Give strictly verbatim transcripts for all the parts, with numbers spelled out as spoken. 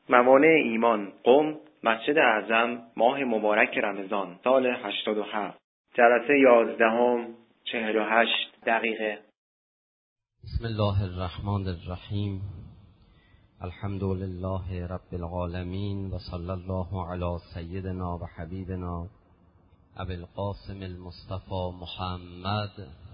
موانع ایمان قم مسجد اعظم ماه مبارک رمضان سال هشتاد و هفت جلسه یازدهم چهل و هشت دقیقه. بسم الله الرحمن الرحیم. الحمد لله رب العالمین و صلی الله علی سیدنا و حبیبنا ابی القاسم المصطفى محمد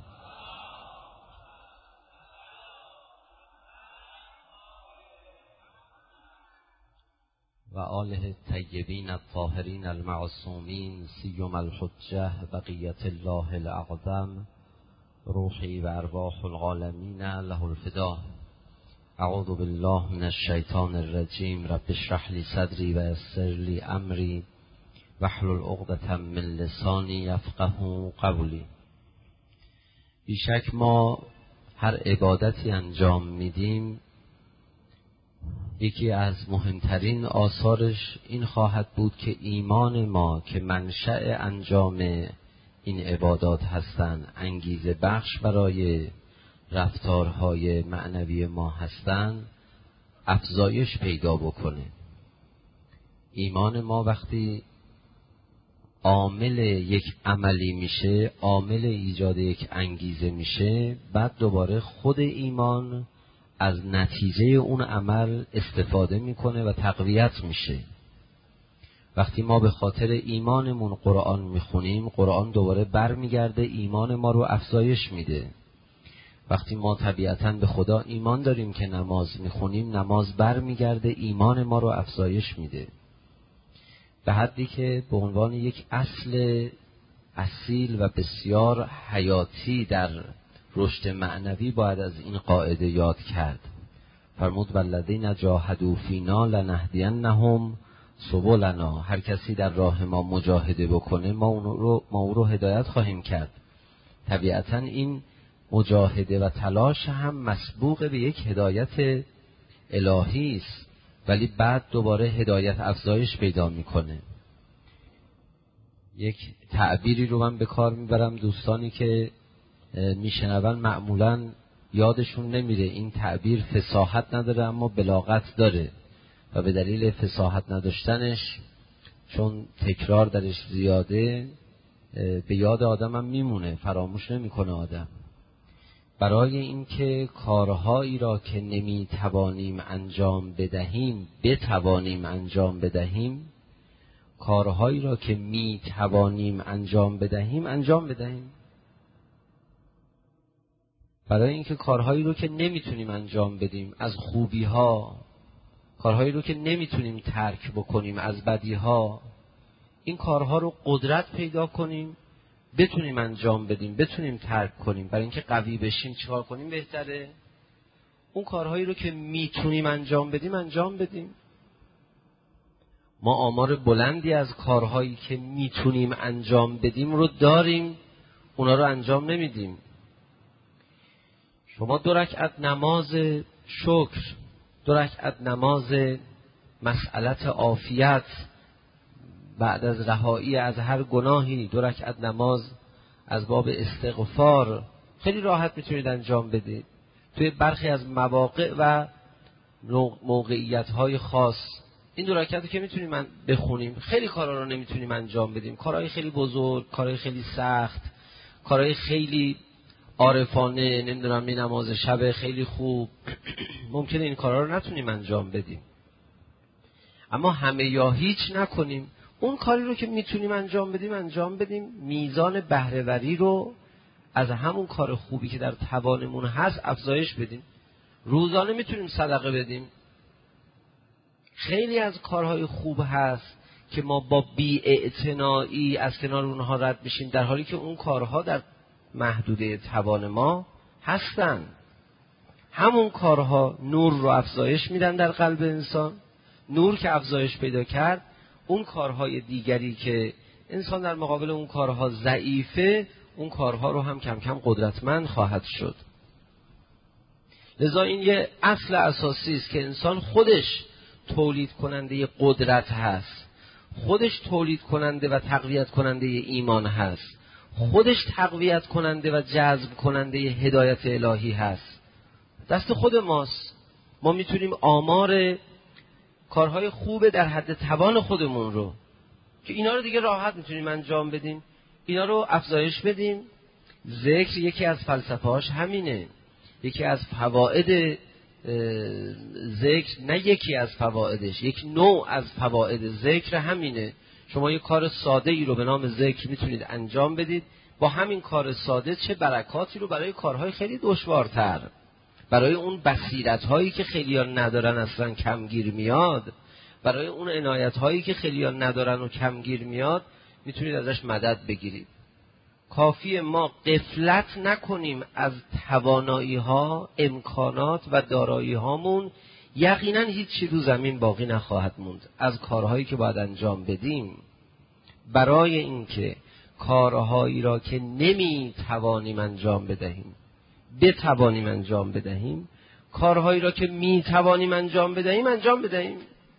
و آله الطیبین الطاهرین المعصومین سیما الحجة بقیة الله الاعظم روحی و ارواح العالمین له الفدا. اعوذ بالله من الشیطان الرجیم. رب اشرح لی صدری و یسر لی امری واحلل عقدة من لسانی یفقهوا قولی. بیشک ما هر عبادتی انجام میدیم یکی از مهمترین آثارش این خواهد بود که ایمان ما که منشأ انجام این عبادات هستند، انگیزه بخش برای رفتارهای معنوی ما هستند، افزایش پیدا بکنه. ایمان ما وقتی عامل یک عملی میشه، عامل ایجاد یک انگیزه میشه، بعد دوباره خود ایمان از نتیجه اون عمل استفاده میکنه و تقویت میشه. وقتی ما به خاطر ایمانمون قرآن میخونیم، قرآن دوباره بر میگرده ایمان ما رو افزایش میده. وقتی ما طبیعتاً به خدا ایمان داریم که نماز میخونیم، نماز بر میگرده ایمان ما رو افزایش میده، به حدی که به عنوان یک اصل اصیل و بسیار حیاتی در رشد معنوی باید از این قاعده یاد کرد. فرمود والذین جاهدوا فینا لنهدینهم سبلنا. هر کسی در راه ما مجاهده بکنه ما اون رو ما او رو هدایت خواهیم کرد. طبیعتاً این مجاهده و تلاش هم مسبوق به یک هدایت الهی است، ولی بعد دوباره هدایت افزایش پیدا میکنه. یک تعبیری رو من به کار میبرم، دوستانی که میشنون معمولاً یادشون نمیره این تعبیر فصاحت نداره اما بلاغت داره و به دلیل فصاحت نداشتنش چون تکرار درش زیاده به یاد آدم هم میمونه، فراموش نمیکنه آدم. برای اینکه کارهایی را که نمیتوانیم انجام بدهیم بتوانیم انجام بدهیم، کارهایی را که میتوانیم انجام بدهیم انجام بدهیم. برای اینکه کارهایی رو که نمیتونیم انجام بدیم از خوبی ها، کارهایی رو که نمیتونیم ترک بکنیم از بدی ها، این کارها رو قدرت پیدا کنیم، بتونیم انجام بدیم، بتونیم ترک کنیم. برای اینکه قوی بشیم چیکار کنیم بهتره؟ اون کارهایی رو که میتونیم انجام بدیم انجام بدیم. ما آمار بلندی از کارهایی که میتونیم انجام بدیم رو داریم، اونا رو انجام نمیدیم. شما دو رکعت نماز شکر، دو رکعت نماز مسئلت عافیت بعد از رهایی از هر گناهی، دو رکعت نماز از باب استغفار خیلی راحت میتونید انجام بدید. توی برخی از مواقع و موقعیت‌های خاص این دو رکعتی که میتونیم بخونیم، خیلی کارا رو نمیتونیم انجام بدیم، کارهای خیلی بزرگ، کارهای خیلی سخت، کارهای خیلی عارفانه، نمیدونم این نماز شب خیلی خوب، ممکنه این کارا رو نتونیم انجام بدیم. اما همه یا هیچ نکنیم، اون کاری رو که میتونیم انجام بدیم انجام بدیم، میزان بهره‌وری رو از همون کار خوبی که در توانمون هست افزایش بدیم. روزانه میتونیم صدقه بدیم. خیلی از کارهای خوب هست که ما با بی‌اعتنایی از کنار اونها رد میشیم، در حالی که اون کارها در محدوده توان ما هستن. همون کارها نور رو افزایش میدن در قلب انسان. نور که افزایش پیدا کرد، اون کارهای دیگری که انسان در مقابل اون کارها ضعیفه، اون کارها رو هم کم کم قدرتمند خواهد شد. لذا این یه اصل اساسی است که انسان خودش تولید کننده قدرت هست، خودش تولید کننده و تقویت کننده ایمان هست، خودش تقویت کننده و جذب کننده هدایت الهی هست. دست خود ماست. ما میتونیم آمار کارهای خوب در حد توان خودمون رو که اینا رو دیگه راحت میتونیم انجام بدیم، اینا رو افزایش بدیم. ذکر یکی از فلسفه‌هاش همینه، یکی از فواید ذکر، نه یکی از فوایدش، یک نوع از فواید ذکر همینه. شما یک کار ساده ای رو به نام ذکر میتونید انجام بدید، با همین کار ساده چه برکاتی رو برای کارهای خیلی دشوارتر، برای اون بصیرت هایی که خیلی‌ها ندارن اصلا کمگیر میاد، برای اون عنایت هایی که خیلی‌ها ندارن و کمگیر میاد، میتونید ازش مدد بگیرید. کافی ما غفلت نکنیم از توانایی ها، امکانات و دارایی هامون، یقینا هیچ رو زمین باقی نخواهد موند از کارهایی که باید انجام بدیم. برای اینکه کارهایی را که نمی توانیم انجام بدهیم بتوانیم انجام بدهیم، کارهایی را که می توانیم انجام بدهیم انجام بدهیم.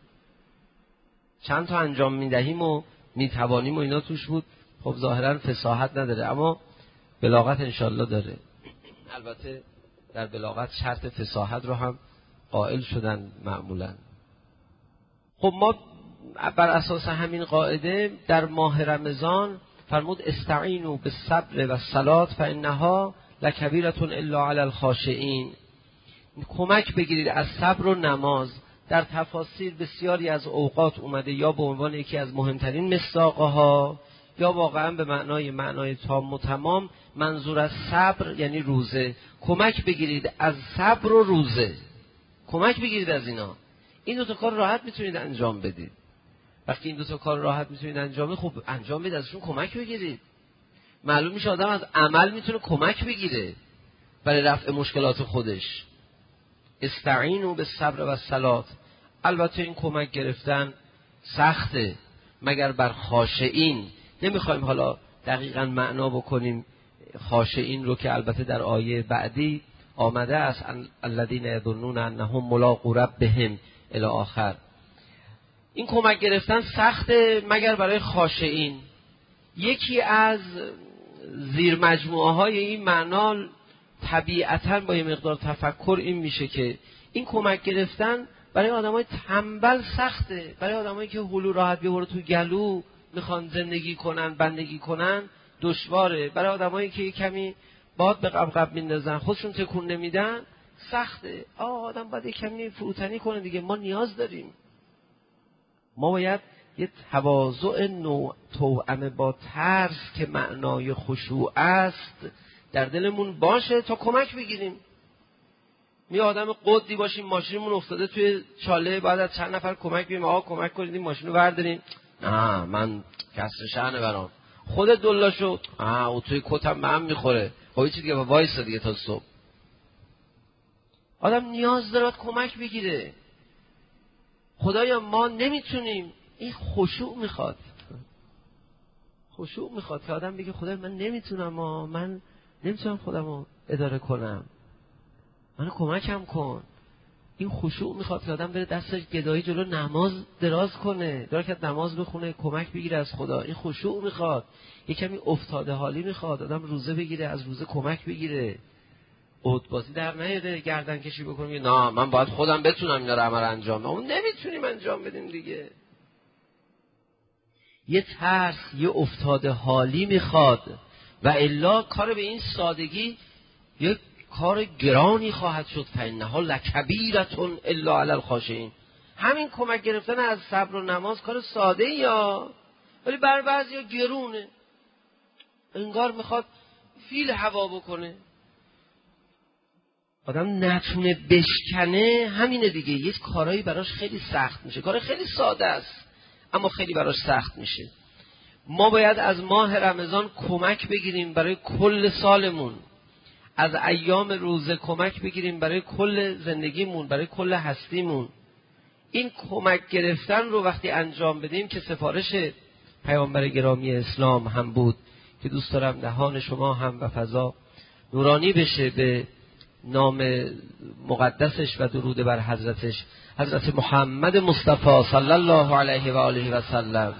چند تا انجام میدهیم و می توانیم و اینا توش بود، خب ظاهرا فصاحت نداره، اما بلاغت انشالله داره. البته در بلاغت شرط فصاحت رو هم قائل شدن معمولا. خب ما بر اساس همین قاعده در ماه رمضان فرمود استعینوا بالصبر والصلاة فانها لکبیرة الا علی الخاشعین. کمک بگیرید از صبر و نماز. در تفاسیر بسیاری از اوقات اومده یا به عنوان یکی از مهمترین مصداقها، یا واقعا به معنای معنای تام و تمام. منظور از صبر یعنی روزه. کمک بگیرید از صبر و روزه، کمک بگیرید از اینا. این دو تا کار راحت میتونید انجام بدید. وقتی این دو تا کار راحت میتونید انجام بدید، خب انجام بدید، ازشون کمک بگیرید. معلوم میشه آدم از عمل میتونه کمک بگیره برای رفع مشکلات خودش. استعینوا بالصبر والصلاة. البته این کمک گرفتن سخته مگر بر خاشعین. نمیخوایم حالا دقیقاً معنا بکنیم خاشعین رو که البته در آیه بعدی آمده است الذین یظنون انهم ملاقو ربهم الی آخر. این کمک گرفتن سخته مگر برای خاشعین. یکی از زیر مجموعه های این معنا طبیعتاً با یه مقدار تفکر این میشه که این کمک گرفتن برای آدمای تنبل سخته، برای آدمایی که هلو راحت بیاره تو گلو میخوان زندگی کنن، بندگی کنن، دشواره. برای آدمایی که کمی باد به قبقب میندازن، خودشون تکون نمیدن، سخته. آه آدم باید کمی فروتنی کنه دیگه. ما نیاز داریم، ما باید یه تواضع نوع توأم با ترس که معنای خشوع است در دلمون باشه تا کمک بگیریم. می آدم قدی باشیم، ماشینمون افتاده توی چاله، بعد از چند نفر کمک بگیریم آقا کمک کنید این ماشینو برداریم. نه من کسر شأنه برام، خودت دلا شو. آه او توی کتم به هم میخوره. خب چیزی دیگه وایسا دیگه تا صبح. آدم نیاز داره کمک بگیره. خدایا ما نمیتونیم. این خشوع میخواد، خشوع میخواد که آدم بگه خدای من نمیتونم، ما من نمیتونم خودمو اداره کنم، منو کمکم کن. این خشوع میخواد که آدم بره دستش گدایی جلو نماز دراز کنه، داره که نماز بخونه، کمک بگیره از خدا. این خشوع میخواد. یه کمی افتاده حالی میخواد، آدم روزه بگیره، از روزه کمک بگیره. عود بازی در نیاره، گردن کشی بکنه نه من باید خودم بتونم اینا رو عمل انجام بدم. اون نمیتونیم انجام بدیم دیگه. یه ترس، یه افتاده حالی میخواد، و الا کار به این سادگی یه کار گرانی خواهد شد. فإنها لکبیرة الا علی الخاشعین. همین کمک گرفتن از صبر و نماز کار ساده یا ولی بر بعضیا گرونه، انگار میخواد فیل هوا بکنه. آدم نتونه بشکنه، همینه دیگه. یه کارایی براش خیلی سخت میشه، کار خیلی ساده است اما خیلی براش سخت میشه. ما باید از ماه رمضان کمک بگیریم برای کل سالمون، از ایام روزه کمک بگیریم برای کل زندگیمون، برای کل هستیمون. این کمک گرفتن رو وقتی انجام بدیم که سفارش پیامبر گرامی اسلام هم بود که دوست دارم دهان شما هم و فضا نورانی بشه به نام مقدسش و درود بر حضرتش، حضرت محمد مصطفی صلی الله علیه و آله و سلم.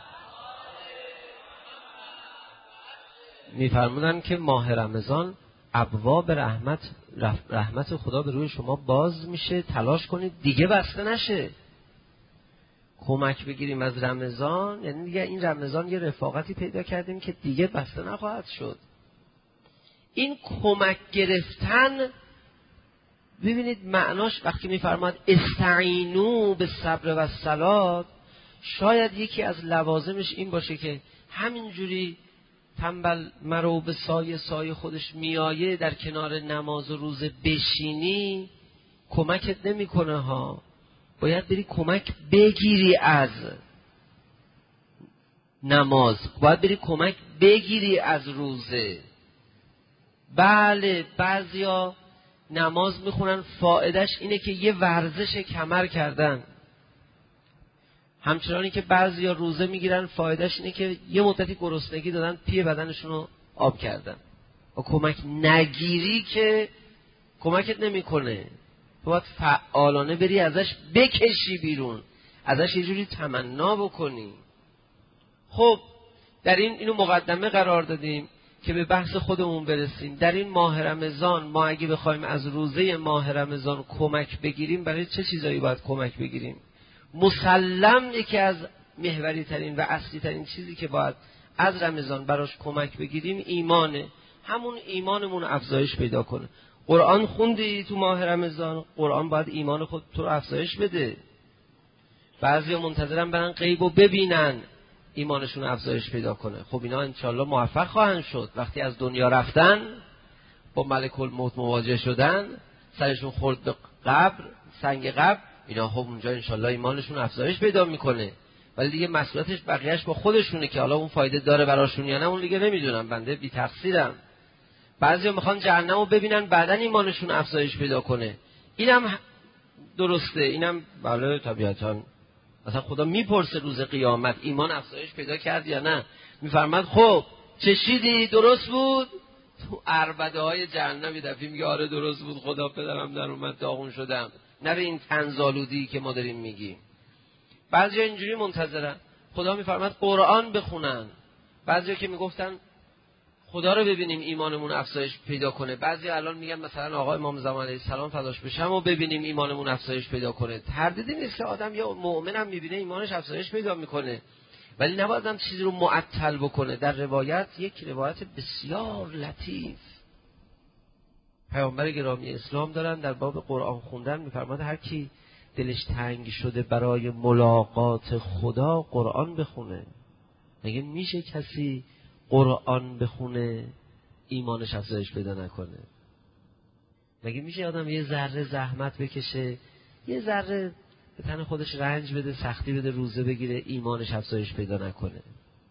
می‌فرمودن که ماه رمضان ابواب رحمت رحمت خدا به روی شما باز میشه، تلاش کنید دیگه بسته نشه. کمک بگیریم از رمضان یعنی دیگه این رمضان یه رفاقتی پیدا کردیم که دیگه بسته نخواهد شد. این کمک گرفتن ببینید معناش وقتی میفرماد استعینوا بالصبر و الصلاة، شاید یکی از لوازمش این باشه که همینجوری تنبل مرو به سایه سایه خودش میایه در کنار نماز و روزه بشینی کمکت نمیکنه ها. باید بری کمک بگیری از نماز، باید بری کمک بگیری از روزه. بله بعضیا نماز میخونن فایدهش اینه که یه ورزش کمر کردن، همچنانی که بعضیا روزه میگیرن فایدهش اینه که یه مدتی گرسنگی دادن پی بدنشون رو آب کردن. و کمک نگیری که کمکت نمیکنه، باید فعالانه بری ازش بکشی بیرون، ازش یه جوری تمنا بکنی. خب در این اینو مقدمه قرار دادیم که به بحث خودمون برسیم. در این ماه رمضان ما اگه بخوایم از روزه ماه رمضان کمک بگیریم، برای چه چیزایی باید کمک بگیریم؟ مسلم یکی از محوری ترین و اصلی ترین چیزی که باید از رمضان براش کمک بگیریم ایمانه. همون ایمانمون افزایش پیدا کنه. قرآن خوندی تو ماه رمضان، قرآن باید ایمان خود تو رو افزایش بده. بعضیا منتظرن برن غیبو ببینن ایمانشون افزایش پیدا کنه. خب اینا انشالله موفق خواهند شد. وقتی از دنیا رفتن با ملک الموت مواجه شدن، سرشون خورد به قبر، سنگ قبر، اینا خب اونجا انشالله ایمانشون افزایش پیدا میکنه. ولی دیگه مسئولیتش بقیهش با خودشونه که حالا اون فایده داره براشون یا نه اون دیگه نمیدونم، بنده بی تقصیرم. بعضیا میخوان جهنمو ببینن بعدن ایمانشون افزایش پیدا کنه. اینم درسته، اینم بله طبیعتاً مثلا خدا میپرسه روز قیامت ایمان افزایش پیدا کرد یا نه؟ میفرماد خب چشیدی درست بود؟ تو عربده های جهنم یه دفعه میگه آره درست بود خدا پدرم در اومد داغون شدم. نه به این طنزآلودی که ما داریم میگیم. بعضیا اینجوری منتظرن خدا میفرماد قرآن بخونن. بعضیا که میگفتن خدا رو ببینیم ایمانمون افزایش پیدا کنه. بعضی الان میگن مثلا آقا امام زمان علیه السلام فداش بشم و ببینیم ایمانمون افزایش پیدا کنه. تردیدی نیست که آدم یا مؤمن هم میبینه ایمانش افزایش پیدا میکنه، ولی نباید هم چیزی رو معطل بکنه. در روایت یک روایت بسیار لطیف پیامبر گرامی اسلام دارن در باب قرآن خوندن، میفرماد هر کی دلش تنگ شده برای ملاقات خدا قرآن بخونه. مگه میشه کسی قرآن بخونه ایمانش افزایش پیدا نکنه؟ مگه میشه آدم یه ذره زحمت بکشه، یه ذره به تن خودش رنج بده، سختی بده، روزه بگیره، ایمانش افزایش پیدا نکنه؟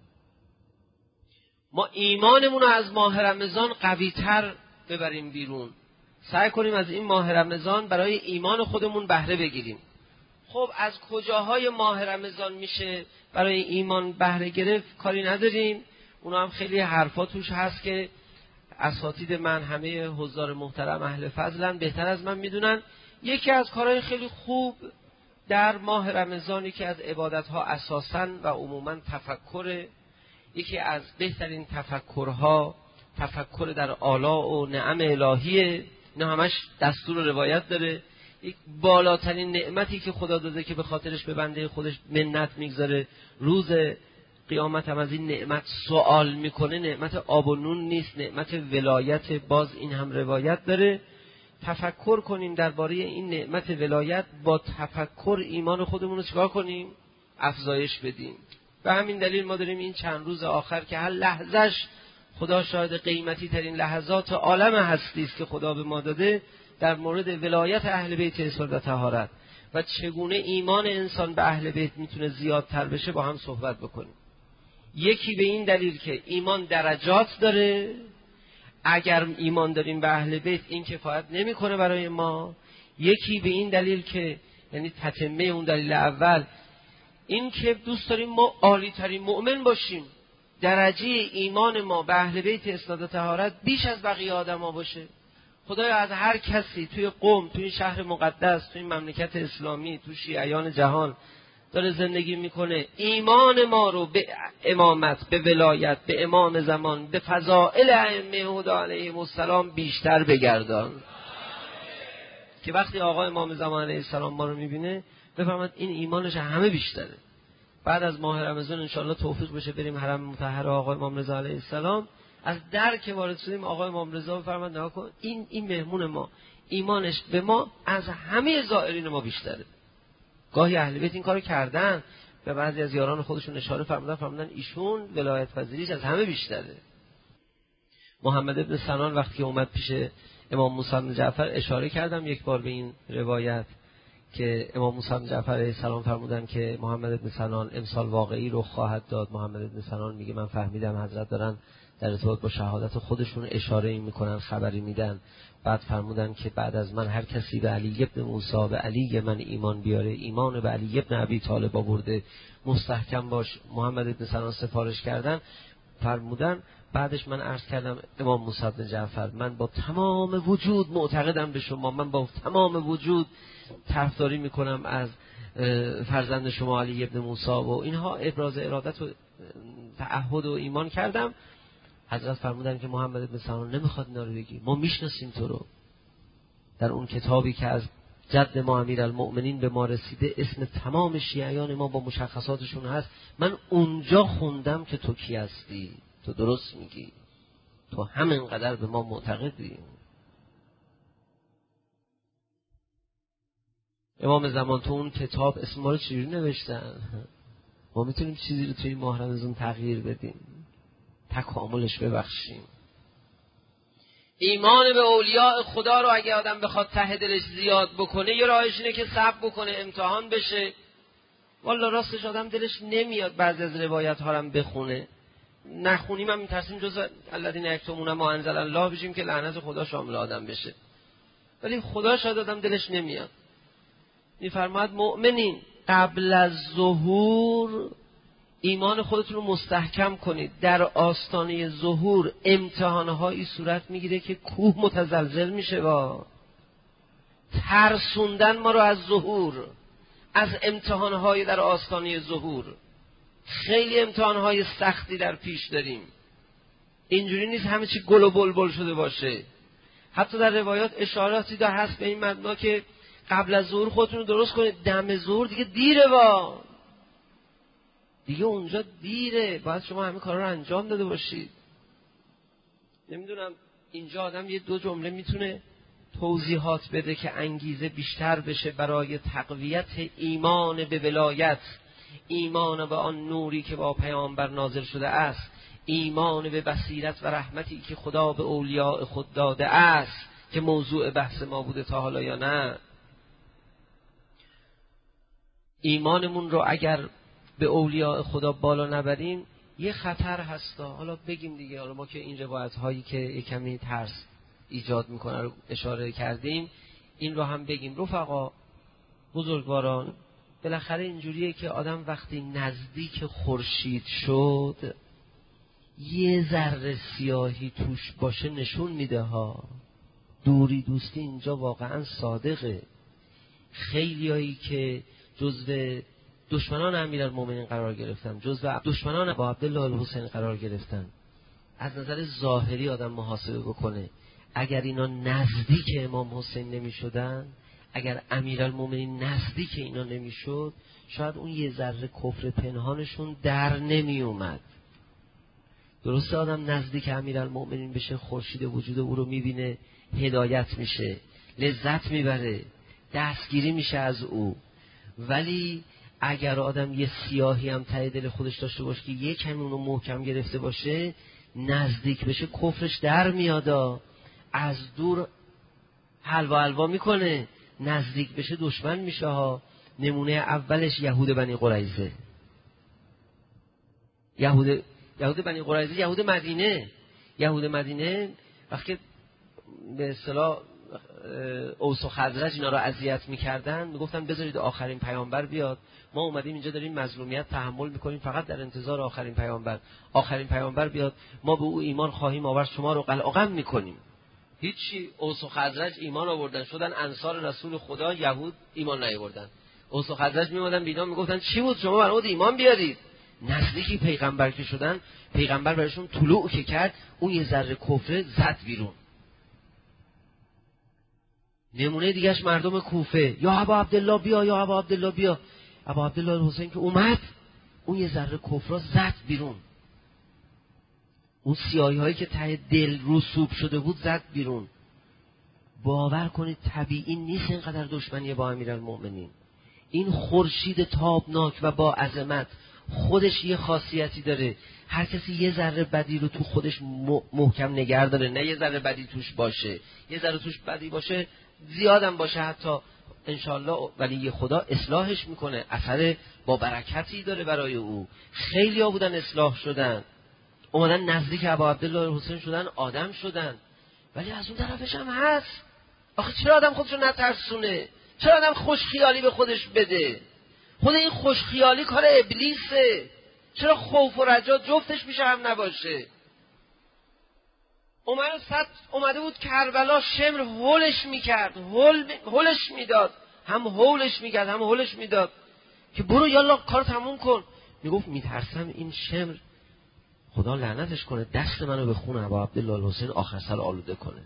ما ایمانمون رو از ماه رمضان قوی تر ببریم بیرون. سعی کنیم از این ماه رمضان برای ایمان خودمون بهره بگیریم. خب از کجاهای ماه رمضان میشه برای ایمان بهره گرفت کاری نداریم. اونا هم خیلی حرفا توش هست که اساتید من همه حضار محترم اهل فضلن، بهتر از من میدونن. یکی از کارهای خیلی خوب در ماه رمضانی که از عبادتها اساساً و عموماً تفکر، یکی از بهترین تفکرها تفکر در آلاء و نعم الهیه. اینا همش دستور و روایت داره. یک بالاترین نعمتی که خدا داده که به خاطرش به بنده خودش منت میگذاره، روز قیامت هم از این نعمت سوال میکنه. نعمت آب و نون نیست، نعمت ولایت. باز این هم روایت داره. تفکر کنیم درباره این نعمت ولایت، با تفکر ایمان خودمون رو چیکار کنیم؟ افزایش بدیم. به همین دلیل ما داریم این چند روز آخر که هر لحظهش خدا شاهد قیمتی ترین لحظات عالم هستی است که خدا به ما داده، در مورد ولایت اهل بیت اسلام و طهارت و چگونه ایمان انسان به اهل بیت میتونه زیادتر بشه با هم صحبت بکنیم. یکی به این دلیل که ایمان درجات داره، اگر ایمان داریم به اهل بیت این کفایت نمیکنه برای ما. یکی به این دلیل که یعنی تتمه اون دلیل اول، این که دوست داریم ما عالی ترین مؤمن باشیم، درجه ایمان ما به اهل بیت اسناد و طهارت بیش از بقیه آدما باشه. خدایا از هر کسی توی قم، توی شهر مقدس، توی مملکت اسلامی، توی شیعیان جهان داره زندگی میکنه، ایمان ما رو به امامت، به ولایت، به امام زمان، به فضائل ائمه هدی علیهم السلام بیشتر بگردان که وقتی آقا امام زمان علیه السلام ما رو میبینه بفهمد این ایمانش همه بیشتره. بعد از ماه رمضان انشاءالله توفیق بشه بریم حرم مطهر آقا امام رضا علیه السلام، از در که وارد شدیم آقا امام رضا بفرماد نگاه کن این این مهمون ما ایمانش به ما از همه زائرین ما بیشتره. گاهی اهل بیت این کارو کردن، به بعضی از یاران خودشون اشاره فرمودن فرمودن ایشون ولایت پذیریش از همه بیشتره. محمد ابن سنان وقتی اومد پیش امام موسی بن جعفر اشاره کردم یک بار به این روایت که امام موسی بن جعفر علیه السلام فرمودن که محمد ابن سنان امسال واقعی رخ خواهد داد. محمد ابن سنان میگه من فهمیدم حضرت دارن در ارتباط با شهادت خودشون اشاره میکنن، خبری میدن. بعد فرمودن که بعد از من هر کسی به علی ابن موسی به علی من ایمان بیاره، ایمان به علی ابن ابی طالب آورده، مستحکم باش. محمد ابن سنان سفارش کردن، فرمودن بعدش من عرض کردم امام موسی بن جعفر من با تمام وجود معتقدم به شما، من با تمام وجود طرفداری میکنم از فرزند شما علی ابن موسی و اینها، ابراز ارادت و تعهد و ایمان کردم. حضرت فرمودن که محمد ابن سنان نمیخواد اینا رو بگی، ما میشناسیم تو رو. در اون کتابی که از جد ما امیرالمؤمنین به ما رسیده اسم تمام شیعیان ما با مشخصاتشون هست، من اونجا خوندم که تو کی هستی، تو درست میگی، تو همینقدر به ما معتقدی. امام زمان تو اون کتاب اسم ما رو چجوری نوشتن؟ ما میتونیم چیزی رو توی ماه رمضان تغییر بدیم، تکاملش ببخشیم. ایمان به اولیاء خدا رو اگه آدم بخواد ته دلش زیاد بکنه، یه راهش اینه که صبر بکنه، امتحان بشه. والا راستش آدم دلش نمیاد بعضی از روایت ها رو بخونه، نخونیم هم میترسیم جز الذین یکتمون ما انزل الله بشیم که لعنت خدا شامل آدم بشه. ولی خدا شاید آدم دلش نمیاد. میفرماید مؤمنین قبل از ظهور ایمان خودتون رو مستحکم کنید. در آستانه ظهور امتحانهایی صورت میگیره که کوه متزلزل میشه. با ترسوندن ما رو از ظهور، از امتحانهای در آستانه ظهور. خیلی امتحانهای سختی در پیش داریم. اینجوری نیست همه چی گل و بلبل شده باشه. حتی در روایات اشاراتی دا هست به این مبنا که قبل از ظهور خودتون رو درست کنید، دم ظهور دیگه دیره، با دیگه اونجا دیره، باید شما همه کارا رو انجام داده باشید. نمیدونم اینجا آدم یه دو جمله میتونه توضیحات بده که انگیزه بیشتر بشه برای تقویت ایمان به ولایت، ایمان به آن نوری که با پیامبر نازل شده است، ایمان به بصیرت و رحمتی که خدا به اولیاء خود داده است که موضوع بحث ما بوده تا حالا یا نه. ایمانمون رو اگر به اولیاء خدا بالا نبریم یه خطر هستا. حالا بگیم دیگه، حالا ما که این روایت هایی که یک کمی ترس ایجاد میکنه رو اشاره کردیم، این رو هم بگیم. رفقا بزرگواران، بالاخره اینجوریه که آدم وقتی نزدیک خورشید شد یه ذره سیاهی توش باشه نشون میده ها. دوری دوستی اینجا واقعا صادقه. خیلیایی که جزو دشمنان امیرالمومنین قرار گرفتن، جزو دشمنان ابا عبدالله الحسین قرار گرفتن، از نظر ظاهری آدم محاسبه بکنه، اگر اینا نزدیک امام حسین نمی شدن، اگر امیرالمومنین نزدیک اینا نمی شد، شاید اون یه ذره کفر پنهانشون در نمی اومد. درسته آدم نزدیک امیرالمومنین بشه، خورشید وجود او رو می بینه، هدایت میشه، لذت میبره، دستگیری میشه از او. ولی اگر آدم یه سیاهی هم ته دل خودش داشته باشه که یک کمی اونو محکم گرفته باشه، نزدیک بشه کفرش در میادا، از دور حلوا حلوا میکنه، نزدیک بشه دشمن میشه ها. نمونه اولش یهود بنی قریظه. یهود یهود بنی قریظه یهود مدینه یهود مدینه وقتی به اصطلاح اوس و خزرج اینا رو اذیت میکردن، میگفتن بذارید آخرین پیامبر بیاد، ما اومدیم اینجا داریم مظلومیت تحمل میکنیم فقط در انتظار آخرین پیامبر. آخرین پیامبر بیاد ما به او ایمان خواهیم آورد، شما رو قلقم میکنیم. هیچی. اوس و خزرج ایمان آوردن، شدن انصار رسول خدا. یهود ایمان نیاوردن. اوس و خزرج میومدن بینا میگفتن چی بود شما برامون ایمان بیارید؟ نزدیکی پیغمبر که شدن، پیغمبر براشون طلوع که کرد، اون یه ذره کفر زد بیرون. نمونه دیگهش مردم کوفه، یا ابا عبدالله بیا، یا ابا عبدالله بیا. ابا عبدالله حسین که اومد، اون یه ذره کفر زد بیرون. اون سیاهی هایی که ته دل رسوب شده بود زد بیرون. باور کنید طبیعی نیست اینقدر دشمنی با امیرالمؤمنین. این خورشید تابناک و با عظمت خودش یه خاصیتی داره، هر کسی یه ذره بدی رو تو خودش محکم نگه داره، نه یه ذره بدی توش باشه. یه ذره توش بدی باشه، زیادم باشه حتی، انشالله ولی خدا اصلاحش میکنه، اثر با برکتی داره برای او. خیلی ها بودن اصلاح شدن، اومدن نزدیک ابا عبدالله حسین شدن، آدم شدن. ولی از اون طرفش هم هست، آخه چرا آدم خودشو نترسونه؟ چرا آدم خوش خیالی به خودش بده؟ خود این خوش خیالی کار ابلیسه. چرا خوف و رجا جفتش میشه هم نباشه؟ عمر صد اومده بود کربلا، شمر هولش میکرد، هول هولش میداد، هم هولش میکرد هم هولش میداد که برو یالا کار تموم کن. میگفت میترسم این شمر خدا لعنتش کنه دست منو به خون ابا عبدالله حسین آخر سر آلوده کنه.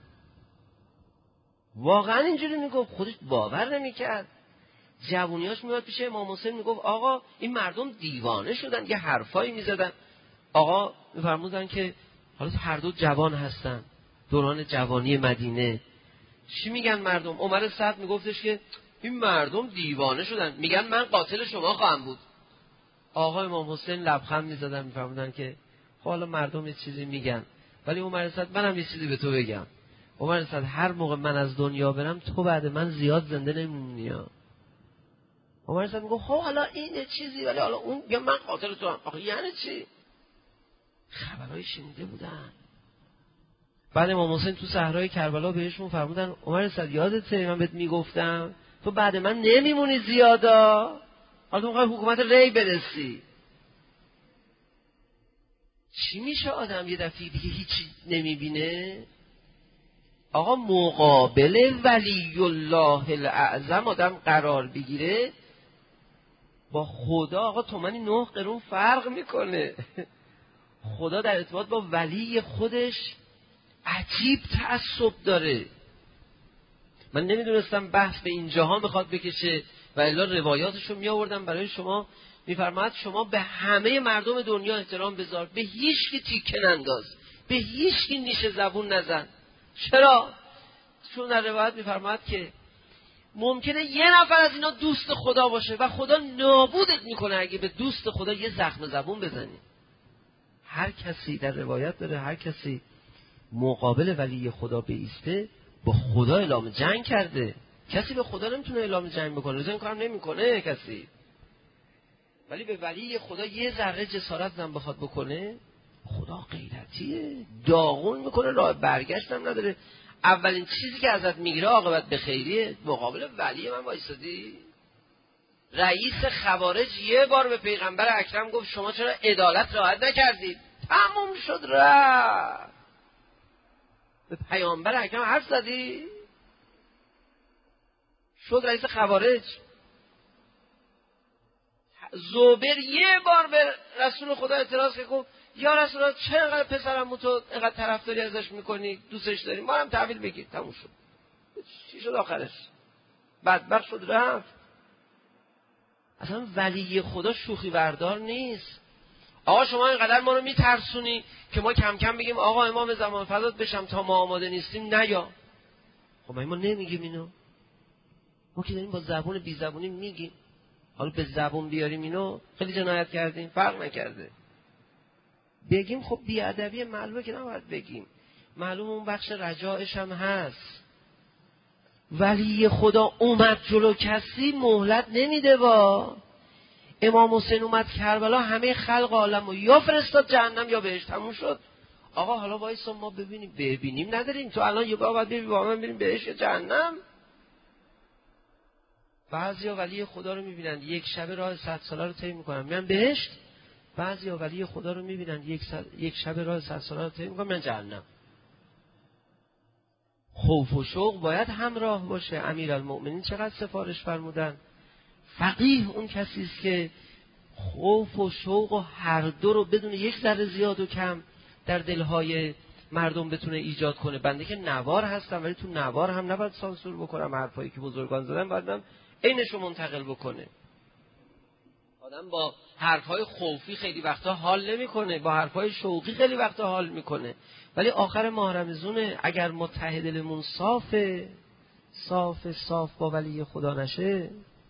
واقعا اینجوری میگفت، خودش باور نمیکرد. جوونیاش میاد پیش امام حسین میگفت آقا این مردم دیوانه شدن، یه حرفایی میزدن. آقا میفرمودن که حالا هر دو جوان هستن، دوران جوانی مدینه، چی میگن مردم؟ عمر سعد میگفتش که این مردم دیوانه شدن، میگن من قاتل شما خواهم بود. آقا امام حسین لبخند میزدن، میفرمودن که خب حالا مردم یه چیزی میگن، ولی عمر سعد منم یه چیزی به تو بگم. عمر سعد هر موقع من از دنیا برم تو بعد من زیاد زنده نمیمونی. عمر سعد میگه خب حالا این چیزی، ولی حالا اون یا من قاتل تو هم. آخه یعنی چی؟ خبرای شنیده بودن. بعد امام حسین تو صحرای کربلا بهشون فرمودن عمر سعد یادته من بهت میگفتم تو بعد من نمیمونی زیادا، حالا تو میخوای حکومت ری برسی. چی میشه آدم یه دفعه دیگه هیچی نمیبینه؟ آقا مقابل ولی الله الاعظم آدم قرار بگیره، با خدا آقا تومنی نه قرون فرق میکنه. خدا در ارتباط با ولی خودش عجیب تعصب داره. من نمیدونستم بحث به اینجاها میخواد بکشه و الا روایاتشو می آوردم برای شما. میفرماید شما به همه مردم دنیا احترام بذار، به هیچ کی تیکه ننداز، به هیچ کی نیش زبون نزن. چرا؟ چون در روایت میفرماید که ممکنه یه نفر از اینا دوست خدا باشه و خدا نابودت میکنه اگه به دوست خدا یه زخم زبون بزنی. هر کسی در روایت داره هر کسی مقابل ولی خدا بایسته با خدا اعلام جنگ کرده. کسی به خدا نمیتونه اعلام جنگ بکنه، این کارم نمیکنه کسی. ولی به ولی خدا یه ذره جسارت هم بخواد بکنه، خدا غیرتیه، داغون میکنه، راه برگشت هم نداره. اولین چیزی که ازت میگیره عاقبت به خیریه. مقابل ولی من وایسادی؟ رئیس خوارج یه بار به پیغمبر اکرم گفت شما چرا عدالت رعایت نکردید؟ تموم شد رفت. به پیامبر اکرم حرف زدی؟ شد رئیس خوارج. زبیر یه بار به رسول خدا اعتراض که گفت یا رسول الله چرا اینقدر پسرمو تو اینقدر طرفداری ازش میکنی، دوستش داری، ما هم تحویل بگیر. تموم شد. چی شد آخرش؟ بدبخت شد رفت. اصلا ولی خدا شوخی بردار نیست. آقا شما اینقدر ما رو میترسونی که ما کم کم بگیم آقا امام زمان فضات بشم تا ما آماده نیستیم نیا. خب ما نمیگیم اینو، ما که داریم با زبون بی زبونی میگیم. حالا به زبون بیاریم اینو خیلی جنایت کردیم، فرق نکرده. بگیم خب بیادبی معلومه که نباید بگیم، معلوم اون بخش رجاعش هم هست. ولی خدا اومد جلو کسی مهلت نمیده. با امام حسین اومد کربلا همه خلق عالم رو یا فرستاد جهنم یا بهشت. تموم شد. آقا حالا وایسا ما ببینیم. ببینیم نداریم. تو الان یه بار باید ببینیم با من بریم بهشت یا جهنم. بعضیا ولی خدا رو میبینن یک شب راه صد ساله رو طی میکنن میان بهشت، بعضیا ولی خدا رو میبینن یک, سر... یک شب راه صد ساله رو طی میکنن میان جهنم. خوف و شوق باید همراه باشه. امیرالمؤمنین چقدر سفارش فرمودن، فقیه اون کسی است که خوف و شوق و هر دو رو بدون یک ذره زیاد و کم در دلهای مردم بتونه ایجاد کنه. بنده که نوار هستم، ولی تو نوار هم نباید سانسور بکنم، حرفایی که بزرگان زدن باید عینشو منتقل بکنه. آدم با حرفای خوفی خیلی وقتا حال نمیکنه، با حرفای شوقی خیلی وقتا حال میکنه، ولی آخر ماه رمضونه اگر متحد دلمون صافه صاف صاف با ولی خدا نشه.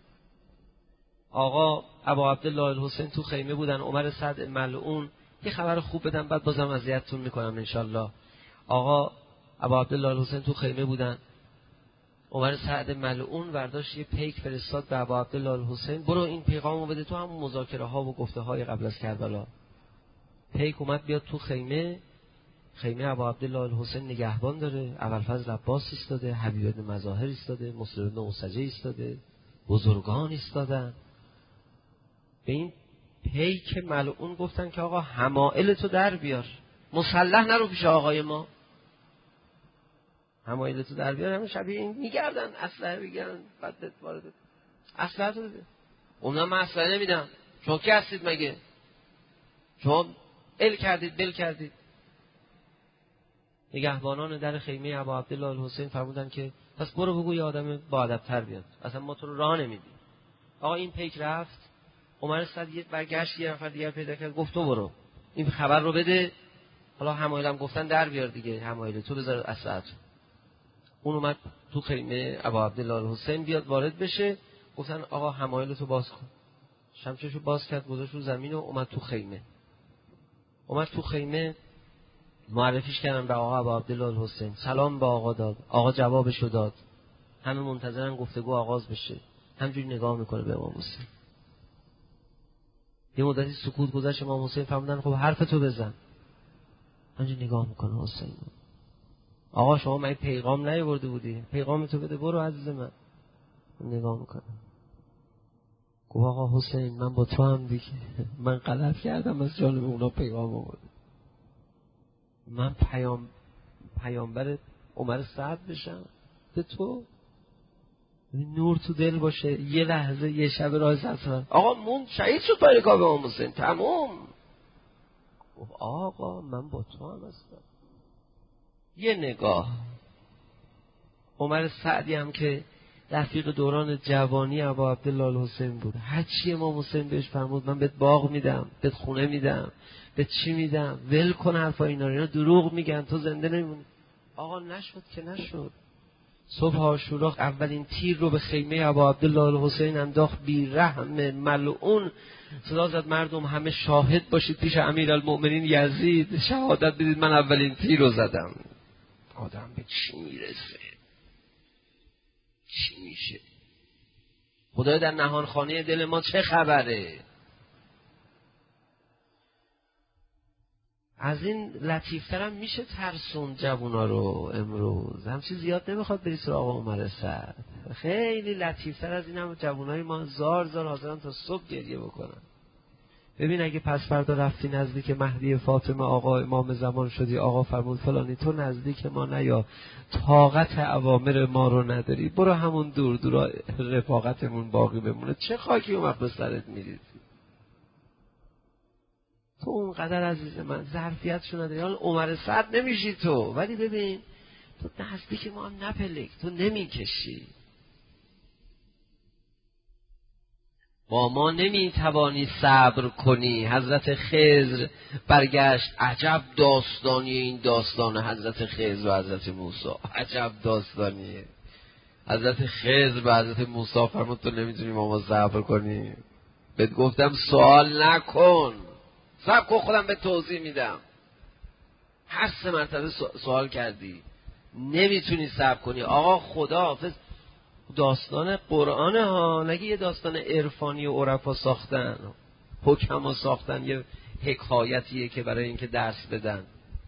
آقا ابا عبدالله الحسین تو خیمه بودن، عمر سعد ملعون، یه خبر خوب بدم بعد بازم اذیتتون میکنم انشالله. آقا ابا عبدالله الحسین تو خیمه بودن، عمر سعد ملعون برداشت یه پیک فرستاد به ابا عبدالله الحسین، برو این پیغامو بده تو همون مذاکره ها و گفته های قبل از کربلا. پیک اومد بیاد تو خیمه، خیمه ابا عبدالله الحسین نگهبان داره، ابوالفضل عباس ایستاده، حبیب بن مظاهر ایستاده، مسلم بن اوسجه ایستاده، بزرگان ایستادن. به این پیک ملعون گفتن که آقا حمائل تو در بیار، مسلح نرو پیش آقای ما، حمائل تو در بیار. همین شبیه این میگردن اسلحه بگیرن بعد وارد اسلحه تو بده. اونم من اسلحه نمیدم، شما کی هستید مگه؟ شما ال کردید بل کردید. نگهبانان در خیمه ابا عبدالله الحسین فرمودن که پس برو بگو یه آدم با ادب‌تر بیاد، اصلا ما تو رو راه نمیدیم. آقا این پیک رفت، عمر سعد یه برگشت یه نفر دیگر پیدا کرد، گفت تو برو این خبر رو بده، حالا حمایلم گفتن در بیار دیگه، حمایل تو بذار اسلحه. اون اومد تو خیمه ابا عبدالله الحسین بیاد وارد بشه، گفتن آقا حمایل تو باز کن. شمشیرشو باز کرد، گذاشت رو زمین و اومد تو خیمه. اومد تو خیمه، معرفیش کردن به آقا ابا عبدالله الحسین، سلام به آقا داد، آقا جوابشو داد. همه منتظرن گفتگو آغاز بشه، همجوری نگاه میکنه به امام حسین. یه مدتی سکوت گذشت، امام حسین فرمودن خب حرف تو بزن. همجوری نگاه میکنه حسین، آقا شما من پیغام نیاورده بودی، پیغام تو بده برو عزیز من. نگاه میکنه، گفت آقا حسین من با تو هم دیگه، من غلط کردم از جانب اونا پیغام آوردم، من پیام پیامبر عمر سعد بشم به تو، نور تو دل باشه، یه لحظه یه شب راه سفر. آقا مون شهید شد پای رکاب امام حسین، تموم. گفت آقا من با تو هم هستم. یه نگاه. عمر سعدی هم که رفیق دوران جوانی ابا عبدالله الحسین بود، هرچی امام حسین بهش فرمود من بهت باغ میدم، بهت خونه میدم، بهت چی میدم، ول کن حرفا اینا، اینا دروغ میگن، تو زنده نمیمونی. آقا نشد که نشد. صبح عاشورا اولین تیر رو به خیمه ابا عبدالله الحسین انداخت، بی رحم ملعون صدا زد مردم همه شاهد باشید پیش امیرالمؤمنین یزید، شهادت بدید من اولین تیر رو زدم. آدم به چی میرسه؟ چی میشه؟ خدای در نهانخانه دل ما چه خبره؟ از این لطیفترم میشه ترسون جوونا رو امروز. همچی زیاد نمیخواد بری سراغ عمر سعد، خیلی لطیفتر از این هم جوونای ما زار زار حاضرن تا صبح گریه بکنن. ببین اگه پس فردا رفتی نزدیک مهدی فاطمه، آقا امام زمان شدی، آقا فرمود فلانی تو نزدیک ما نیا، طاقت اوامر ما رو نداری، برو همون دور دورا رفاقتمون باقی بمونه، چه خاکی اون وقت به سرت میریزی؟ تو اونقدر عزیز من ظرفیتشو نداری. حالا عمر سعد نمیشی تو، ولی ببین تو نزدیک ما هم نپلک، تو نمیکشی، با ما نمیتوانی صبر کنی. حضرت خضر برگشت، عجب داستانیه این داستان حضرت خضر و حضرت موسی، عجب داستانیه. حضرت خضر به حضرت موسی فرمود تو نمیتونی با ما صبر کنی، بهت گفتم سوال نکن، صبر کن خودم به توضیح میدم. هر سه مرتبه سوال کردی نمیتونی صبر کنی. آقا خدا حافظ، داستان قرآن ها، نگه یه داستان عرفانی و عرفا ساختن، حکما ساختن، یه حکایتیه که برای اینکه درس بدن.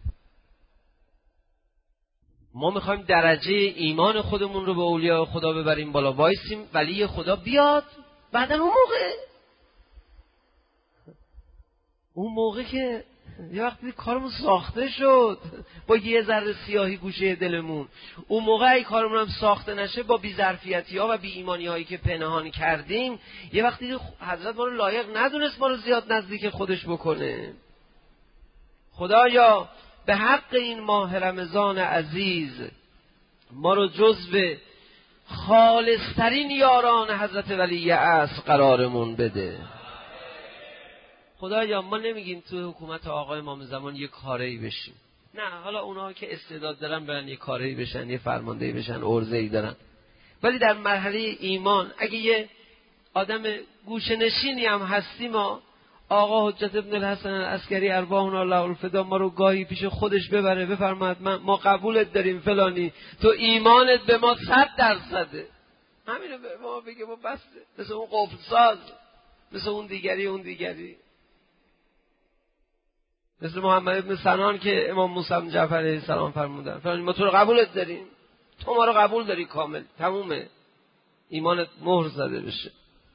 ما میخوایم درجه ایمان خودمون رو به اولیاء خدا ببریم بالا، وایسیم ولی خدا بیاد، بعدن اون موقع اون موقع که یه وقتی کارمون ساخته شد با یه ذره سیاهی گوشه دلمون، اون موقع ای کارمون هم ساخته نشه با بی‌ظرفیتی ها و بی ایمانی هایی که پنهان کردیم، یه وقتی حضرت ما رو لایق ندونست ما رو زیاد نزدیک خودش بکنه. خدایا به حق این ماه رمضان عزیز ما رو جزو خالصترین یاران حضرت ولی عصر قرارمون بده. خدایا ما نمیگیم تو حکومت آقای امام زمان یه کاری بشیم، نه، حالا اونها که استعداد دارن برن یه کاری بشن، یه فرماندهی بشن، عرضه‌ای دارن، ولی در مرحله ایمان اگه یه آدم گوشه نشینی هم هستیم، ما آقا حجت ابن الحسن العسکری ارواحنا الله الفدا ما رو گاهی پیش خودش ببره بفرماید من ما قبولت داریم فلانی، تو ایمانت به ما صد درصده، همینو به ما بگه ما بس، مثل اون قفل ساز، مثل اون دیگری اون دیگری مثل محمد ابن سنان که امام موسی بن جعفر علیه السلام فرمودن فلانی ما تو رو قبولت داریم، تو ما رو قبول داری کامل، تمومه، ایمانت مهر زده بشه.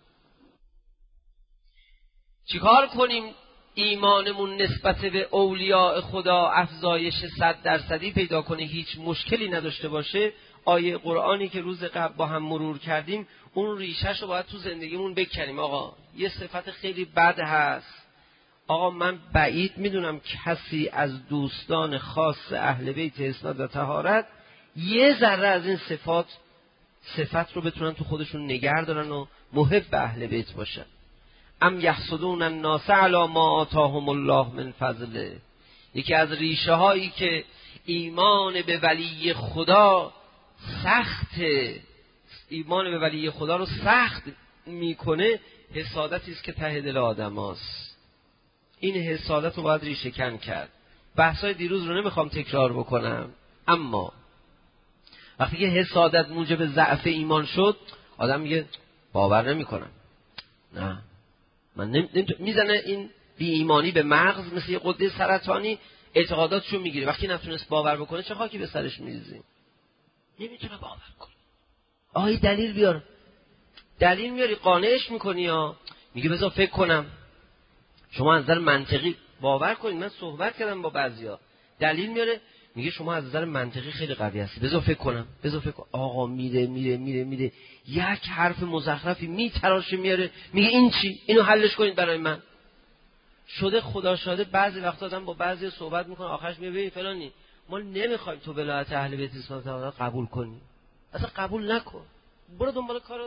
چیکار کنیم ایمانمون نسبت به اولیاء خدا افزایش صد درصدی پیدا کنه، هیچ مشکلی نداشته باشه؟ آیه قرآنی که روز قبل با هم مرور کردیم اون ریشه‌ش رو باید تو زندگیمون بکنیم. آقا یه صفت خیلی بد هست، آقا من بعید میدونم کسی از دوستان خاص اهل بیت اسناد و طهارت یه ذره از این صفات صفت رو بتونن تو خودشون نگه دارن و محب اهل بیت باشن. ام یحسدون الناس علی ما آتاهم الله من فضله. یکی از ریشه هایی که ایمان به ولی خدا سخت ایمان به ولی خدا رو سخت میکنه حسادتی است که ته دل آدم هاست. این حسادت رو باید ریشه کن کرد. بحثای دیروز رو نمیخوام تکرار بکنم، اما وقتی که حسادت موجب ضعف ایمان شد آدم میگه باور نمیکنم، نه من نمی... میزنه این بی ایمانی به مغز مثل یه غده سرطانی، اعتقاداتشو میگیره. وقتی نتونست باور بکنه چه خاکی به سرش میریزیم؟ نمیتونه باور کنه. آهی دلیل بیار، دلیل میاری قانعش میکنی یا میگه بذار فکر کنم. شما از نظر منطقی باور کنید، من صحبت کردم با بعضیا، دلیل میاره میگه شما از نظر منطقی خیلی قوی هستی، بذار فکر کنم بذار فکر کنم. آقا میره میره میره میره یک حرف مزخرفی میتراشه میاره میگه این چی؟ اینو حلش کنید برای من. شده خدا شاهده بعضی وقتا آدم با بعضی صحبت میکنه آخرش میگه ببین فلانی ما نمیخوایم تو ولایت اهل بیت اسلام قبول کنی، اصلا قبول نکن، برو دنبال کارو.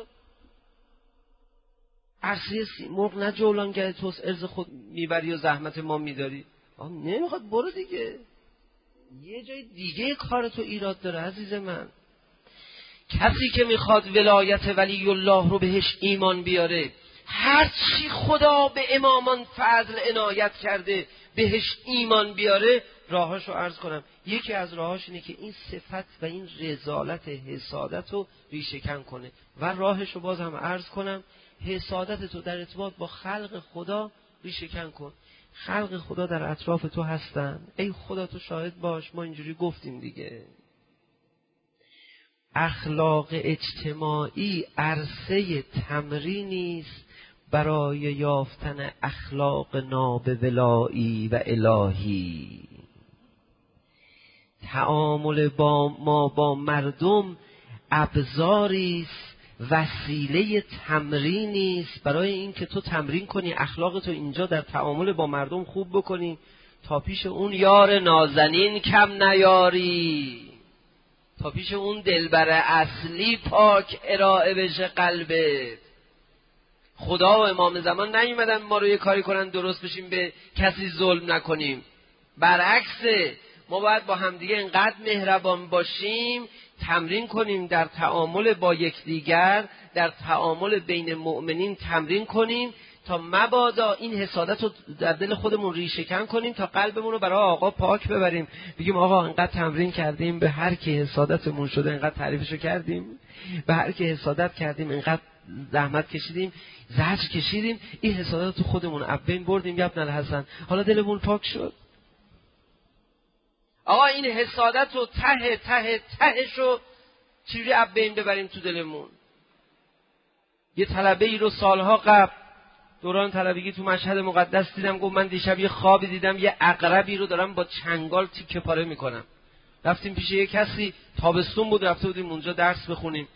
عرصه سیمرغ نه جولانگه توست، ارز خود میبری و زحمت ما میداری. آه نمیخواد، برو دیگه، یه جای دیگه کارتو ایراد داره عزیز من. کسی که میخواد ولایت ولی الله رو بهش ایمان بیاره، هر چی خدا به امامان فضل عنایت کرده بهش ایمان بیاره، راهاشو عرض کنم. یکی از راهاش اینه که این صفت و این رذالت حسادت رو ریشه کن کنه، و راهشو باز هم عرض کنم حسادت تو در ارتباط با خلق خدا ریشه کن کن. خلق خدا در اطراف تو هستن، ای خدا تو شاهد باش، ما اینجوری گفتیم دیگه. اخلاق اجتماعی عرصه تمرینی است برای یافتن اخلاق نابولایی و الهی. تعامل با ما با مردم ابزاری است، وسیله تمرینی است برای این که تو تمرین کنی اخلاق تو اینجا در تعامل با مردم خوب بکنی، تا پیش اون یار نازنین کم نیاری، تا پیش اون دلبر اصلی پاک ارائه بشه قلبت. خدا و امام زمان نیومدن ما رو یه کاری کنن درست بشیم به کسی ظلم نکنیم، برعکسه، ما باید با همدیگه انقدر مهربان باشیم، تمرین کنیم در تعامل با یکدیگر، در تعامل بین مؤمنین تمرین کنیم تا مبادا این حسادت رو در دل خودمون ریشه کن کنیم، تا قلبمون رو برای آقا پاک ببریم. بگیم آقا انقدر تمرین کردیم، به هر کی حسادتمون شده انقدر تعریفشو کردیم، به هر کی حسادت کردیم انقدر زحمت کشیدیم، زجر کشیدیم، این حسادت تو خودمون ابین بردیم یا ابن الحسن، حالا دلمون پاک شد. آقا این حسادت رو ته ته تهشو چجوری ابین ببریم تو دلمون؟ یه طلبه ای رو سالها قبل دوران طلبگی تو مشهد مقدس دیدم، گفت من دیشب یه خوابی دیدم یه عقربی رو دارم با چنگال تیکه پاره میکنم. رفتیم پیش یه کسی، تابستون بود، رفته بودیم اونجا درس بخونیم.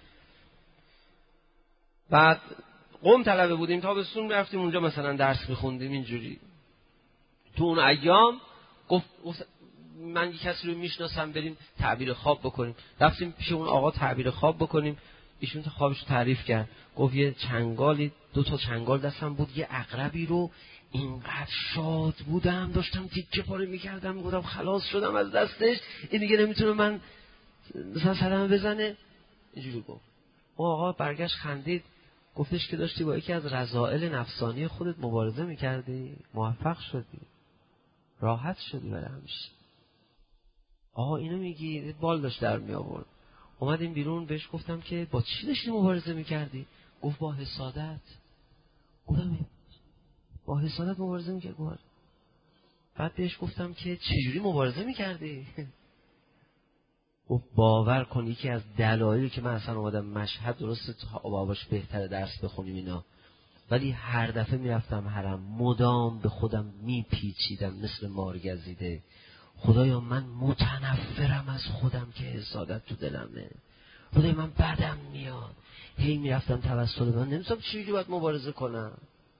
بعد قم طلبه بودیم، تابستون رفتیم اونجا مثلا درس بخوندیم. اینجوری تو اون ایام گفت من یه کسی رو میشناسم بریم تعبیر خواب بکنیم. رفتیم پیش اون آقا تعبیر خواب بکنیم. ایشون تا خوابش رو تعریف کرد، گفت یه چنگالی، دو تا چنگال دستم بود، یه عقربی رو اینقدر شاد بودم داشتم تیکه پاره میکردم، گفتم خلاص شدم از دستش، این دیگه نمیتونه من مثلا صدمه بزنه. اینجوری گفت. او آقا برگشت خندید، گفتش که داشتی با یکی از رذائل نفسانی خودت مبارزه میکردی، موفق شدی، راحت شدی برای همیشه. آقا اینو میگی؟ بال داشت در می آورد. اومدیم بیرون، بهش گفتم که با چی داشتی مبارزه میکردی؟ گفت با حسادت. گفتم با حسادت مبارزه میکرد؟ بعد بهش گفتم که چجوری مبارزه میکردی؟ گفت باور کن یکی از دلایلی که من اصلا اومدم مشهد، درسته تا باباش بهتره درس بخونیم اینا، ولی هر دفعه میرفتم حرم مدام به خودم میپیچیدم مثل مارگزیده، خدایا من متنفرم از خودم که حسادت تو دلمه، خدایا من بدم میاد، هی میرفتم توسل من نمیستم چجوری باید مبارزه کنم.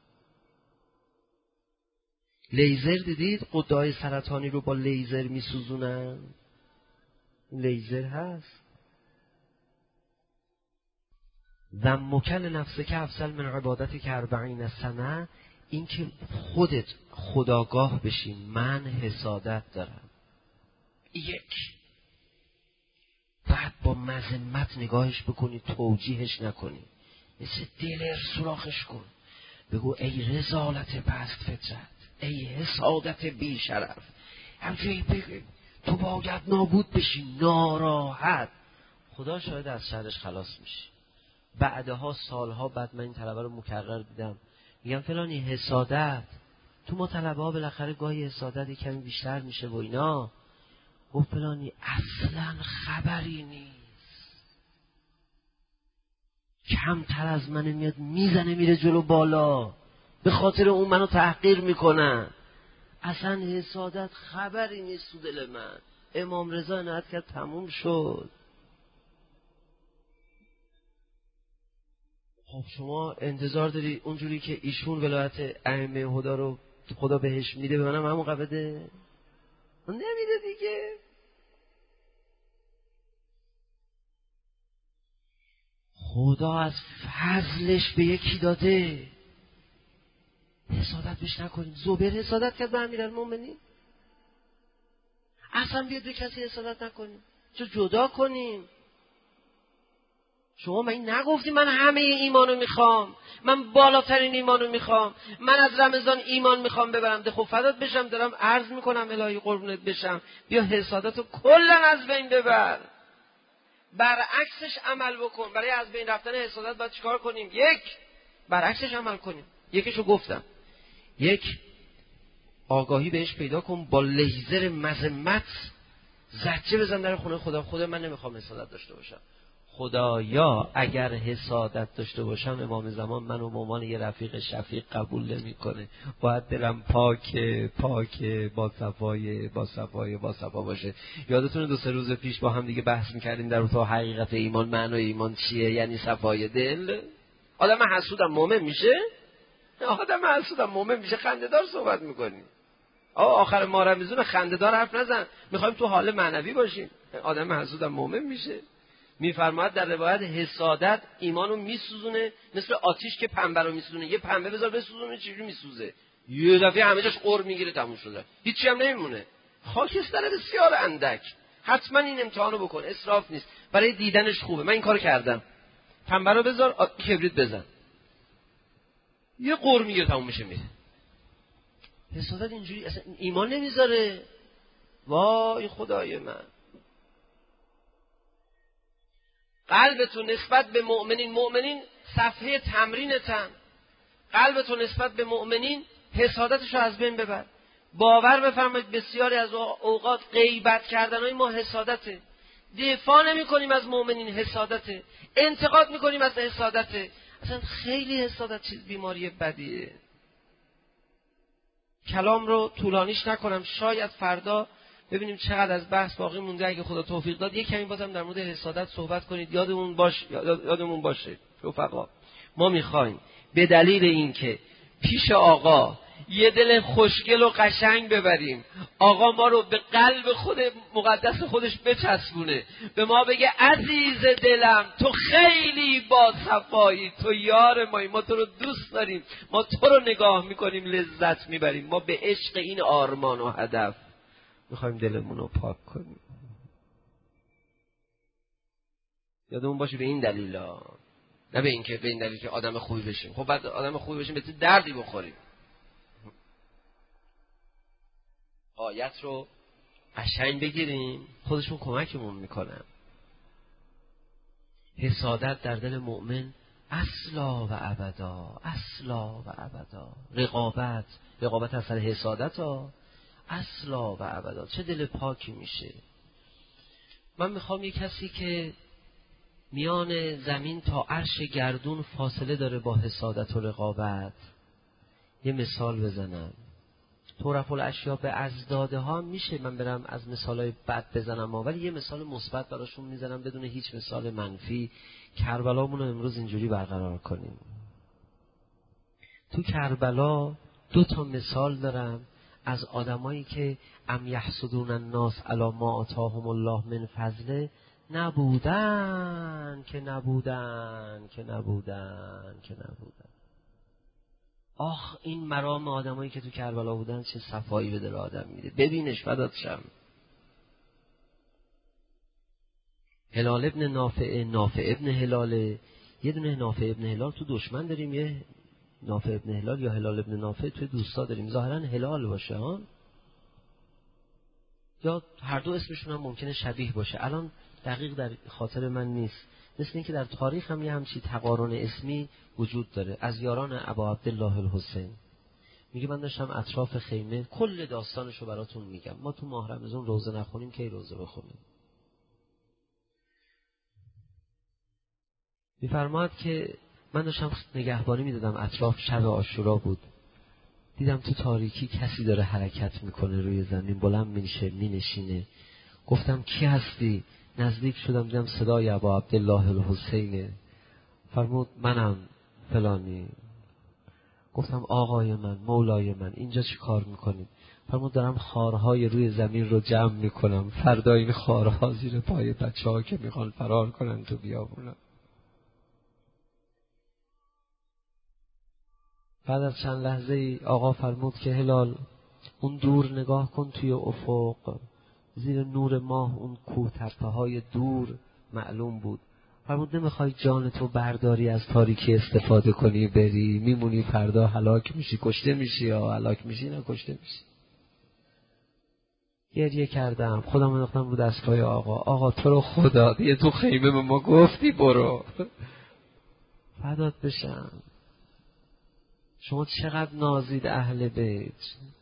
لیزر دیدید غده‌های سرطانی رو با لیزر میسوزونن؟ لیزر هست. ذمکل نفسه که افضل من عبادتی که اربعین سنه، این که خودت خداگاه بشی من حسادت دارم، یک، بعد با مذمت نگاهش بکنی، توجیهش نکنی، مثل دلر سوراخش کن، بگو ای رذالت پست فطرت، ای حسادت بی شرف، همچنین بگو تو باید نابود بشی، ناراحت. خدا شاید از شرش خلاص میشی. بعدها سالها بعد من این طلبه رو مکرر دیدم، میگم فلانی حسادت، تو ما طلبه ها بالاخره گاهی حسادت کمی بیشتر میشه و اینا، و فلانی اصلا خبری نیست، کمتر از من میاد میزنه میره جلو بالا، به خاطر اون منو تحقیر میکنن، اصلا حسادت خبری نیست تو دل من. امام رضا عنایت کرد تموم شد. خب شما انتظار داری اونجوری که ایشون ولایت ائمه هدی رو خدا بهش میده به منم همون بده؟ نمیده دیگه. خدا از فضلش به یکی داده، حسادت بش نکنیم. زبیر حسادت کرد به امیرالمومنین، اصلا بیاد به کسی حسادت نکنیم، چه جدا کنیم. شما من این نگفتی من همه ایمانو میخوام، من بالاترین ایمانو میخوام، من از رمضان ایمان میخوام ببرم، ده خب فدات بشم، دارم عرض میکنم الهی قربونت بشم، بیا حسادتو کلا از بین ببر، برعکسش عمل بکن. برای از بین رفتن حسادت باید چیکار کنیم؟ یک، برعکسش عمل کنیم. یکیشو گفتم، یک، آگاهی بهش پیدا کن، با لیزر مذمت زجه بزن در خونه خدا، خدا من نمیخوام حسادت داشته باشم، خدایا اگر حسادت داشته باشم امام زمان منو به عنوان یه رفیق شفیق قبول نمیکنه، باید دلم پاک پاک با صفای با صفای با صفا باشه. یادتونه دو سه روز پیش با هم دیگه بحث میکردیم در تو حقیقت ایمان، معنای ایمان چیه؟ یعنی صفای دل. آدم حسودم مومن میشه؟ آدم حسودم مومن میشه؟ خنده‌دار صحبت میکنی. آه آخر ما رمضان خنده‌دار حرف نزن، میخوایم تو حال معنوی باشیم. آدم حسودم مومن میشه؟ میفرماید در روایت حسادت ایمانو میسوزونه، مثل آتیش که پنبه رو میسوزونه. یه پنبه بذار بسوزونه چجوری میسوزه؟ یه دفعه همه جاش قور میگیره، تموم شده، هیچی هم نمیمونه، خاکستر بسیار اندک. حتما این امتحانو بکن، اسراف نیست، برای دیدنش خوبه. من این کارو کردم. پنبه رو بذار، کبریت بزن، یه قور میگیره، تموم میشه، میره. حسادت اینجوری اصلا ایمان نمیذاره. وای خدای من. قلبتون نسبت به مؤمنین، مؤمنین صفحه تمرینتن، قلبتون نسبت به مؤمنین حسادتشو از بین ببر. باور بفرمایید بسیاری از اوقات غیبت کردنهای ما حسادته، دفاع نمی کنیم از مؤمنین حسادته، انتقاد میکنیم از حسادته. اصلا خیلی حسادت چیز بیماری بدیه. کلام رو طولانیش نکنم، شاید فردا ببینیم چقدر از بحث باقی مونده. اگه خدا توفیق داد یک کمی بازم در مورد حسادت صحبت کنید. یادمون باش یادمون باشه رفقا، ما میخوایم به دلیل اینکه پیش آقا یه دل خوشگل و قشنگ ببریم، آقا ما رو به قلب خود مقدس خودش بچسبونه، به ما بگه عزیز دلم تو خیلی با صفایی، تو یار مایی، ما تو رو دوست داریم، ما تو رو نگاه میکنیم لذت میبریم، ما به عشق این آرمان و هدف میخوایم دلمون رو پاک کنیم. یادمون باشه به این دلیل ها، نه به این که به این دلیل که آدم خوبی بشیم. خب بعد آدم خوبی بشیم به دردی بخوریم. آیت رو قشنگ بگیریم، خودشون کمکمون میکنن. حسادت در دل مؤمن اصلا و ابدا، اصلا و ابدا. رقابت، رقابت اثر حسادت ها، اصلا و ابدا. چه دل پاکی میشه. من میخوام یک کسی که میان زمین تا عرش گردون فاصله داره با حسادت و رقابت یه مثال بزنم. طرف الاشیاء به ازداده ها میشه من برم از مثالای بد بزنم، ولی یه مثال مثبت براشون میزنم بدون هیچ مثال منفی. کربلامون رو امروز اینجوری برقرار کنیم. تو کربلا دو تا مثال دارم از آدمایی که ام یحسدون الناس علی ما آتاهم الله من فضله، نبودن که نبودن که نبودن که نبودن. آخ این مرام آدمایی که تو کربلا بودن چه صفایی به دل آدم میده. ببینش فدات شم. هلال ابن نافع، نافع ابن هلاله. یه دونه نافع ابن هلال تو دشمن داریم، یه نافع ابن هلال یا هلال ابن نافع تو دوستا داریم. ظاهرا هلال باشه ها، یا هر دو اسمشون هم ممکنه شبیه باشه. الان دقیق در خاطر من نیست. مثل این که در تاریخ هم یه همچی تقارن اسمی وجود داره. از یاران ابا عبدالله الحسین میگه من داشتم اطراف خیمه، کل داستانشو براتون میگم. ما تو ماه رمضان روزه نخونیم کی روزه بخونیم؟ میفرماد که من داشتم نگهبانی میدادم اطراف، شب عاشورا بود. دیدم تو تاریکی کسی داره حرکت میکنه روی زمین، بلند میشه مینشینه. گفتم کی هستی؟ نزدیک شدم دیدم صدای ابا عبدالله الحسینه. فرمود منم فلانی. گفتم آقای من، مولای من، اینجا چی کار میکنید؟ فرمود دارم خارهای روی زمین رو جمع میکنم، فردا این خارها زیر پای بچه ها که میخوان فرار کنن تو بیابونم. بعد از چند لحظه ای آقا فرمود که هلال اون دور نگاه کن، توی افق زیر نور ماه اون کوه تپه های دور معلوم بود. فرمود نمیخوای جان تو برداری از تاریکی استفاده کنی بری، میمونی فردا هلاک میشی، کشته میشی، یا هلاک میشی نه کشته میشی. گریه کردم، خودم انداختم رو دستپای آقا. آقا تو رو خدا دیگه تو خیمه به ما گفتی برو، فدات بشم. شما چقدر نازید اهل بیت.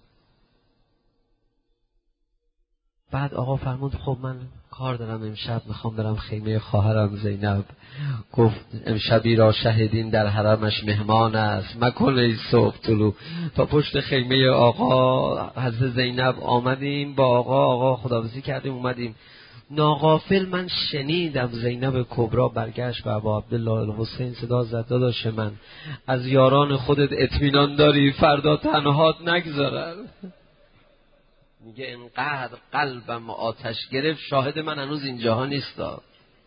بعد آقا فرمود خب من کار دارم امشب، میخوام برم خیمه خواهرم زینب. گفت امشبی را شهیدین در حرمش مهمان است، مکن ای صبح طلوع. تا پشت خیمه آقا حضرت زینب آمدیم با آقا، آقا خداحافظی کردیم اومدیم. ناغافل من شنیدم زینب کبرا برگشت و ابا عبدالله الحسین صدا زد داداش من، از یاران خودت اطمینان داری فردا تنهات نگذارن؟ میگه انقدر قلبم آتش گرفت، شاهد من هنوز اینجاها نیستا.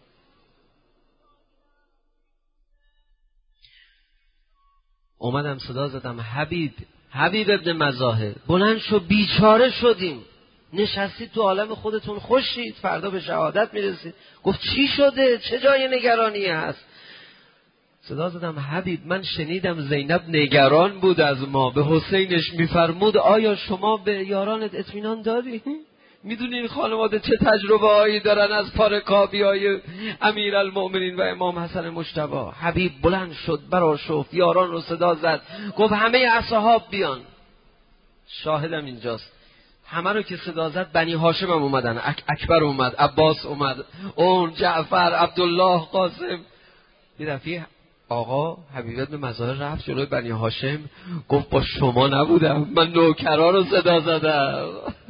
اومدم صدا زدم حبیب، حبیب ابن مظاهر بلند شو، بیچاره شدیم، نشستید تو عالم خودتون خوشید، فردا به شهادت میرسید. گفت چی شده؟ چه جای نگرانی هست؟ صدا زدم حبیب من شنیدم زینب نگران بود از ما، به حسینش میفرمود آیا شما به یارانت اطمینان داری؟ میدونی این خانواده چه تجربه هایی دارن از پارکابی های امیر المؤمنین و امام حسن مجتبی. حبیب بلند شد برآشفت، یاران رو صدا زد، گفت همه اصحاب بیان. شاهدم اینجاست، همه رو که صدا زد بنی هاشم هم اومدن، اک اکبر اومد، عباس اومد، اون جعفر، عبدالله، قاسم. یه دفعه آقا حبیب بن مظاهر رفت جلوی بنی هاشم، گفت با شما نبودم، من نوکرا رو صدا زدم،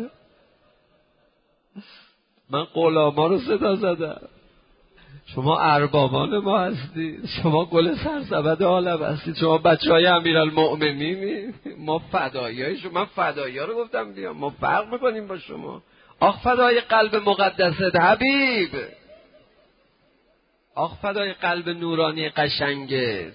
من غلاما رو صدا زدم، شما اربابان ما هستید، شما گل سرسبد عالم هستید، شما بچه های امیرالمؤمنین، ما فدایی های شما. من فدایی ها رو گفتم بیام، ما فرق میکنیم با شما. آخ فدای قلب مقدست حبیب، آخ فدای قلب نورانی قشنگت.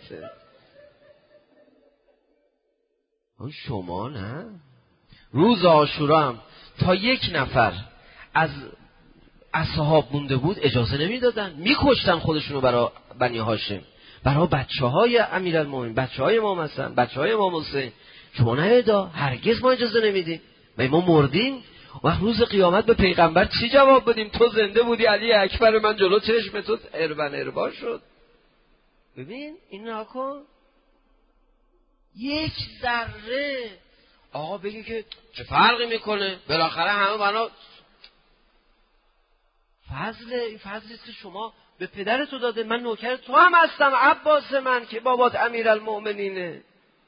شما نه؟ روز عاشورا هم تا یک نفر از اصحاب مونده بود اجازه نمیدادن، میکشتن خودشونو برای بنی هاشم، برای بچه های امیرالمومنین، بچه های امام حسن، بچه های امام حسین. شما نهیدا، هرگز ما اجازه نمیدیم. و ما مردیم و روز قیامت به پیغمبر چی جواب بدیم؟ تو زنده بودی، علی اکبر من جلو چشم تو اربن اربا شد. ببین این نکن، یک ذره آقا بگی که چه فرقی میکنه، بالاخره همه بنا فضل، این فضلی که شما به پدرتو داده، من نوکر تو هم هستم، عباس من که بابات امیرالمؤمنینه.